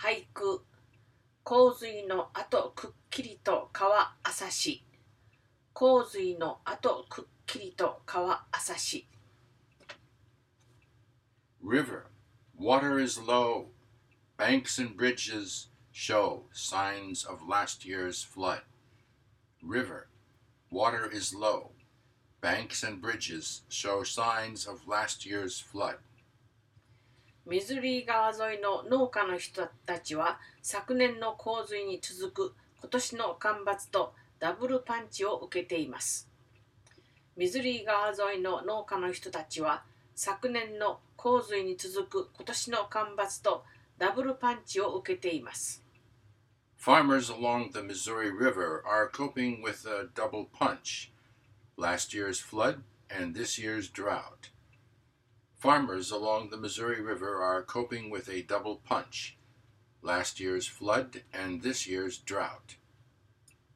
俳句。洪水の後くっきりと川浅し。洪水の後くっきりと川浅し。 River, water is low. Banks and bridges show signs of last year's flood. River, water is low. Banks and bridges show signs of last year's flood. ミズリー川沿いの農家の人たちは昨年の洪水に続く今年の干ばつとダブルパンチを受けています。ミズリー川沿いの農家の人たちは昨年の洪水に続く今年の干ばつとダブルパンチを受けています。 Farmers along the Missouri River are coping with a double punch, last year's flood and this year's drought. Farmers along the Missouri River are coping with a double punch, last year's flood and this year's drought.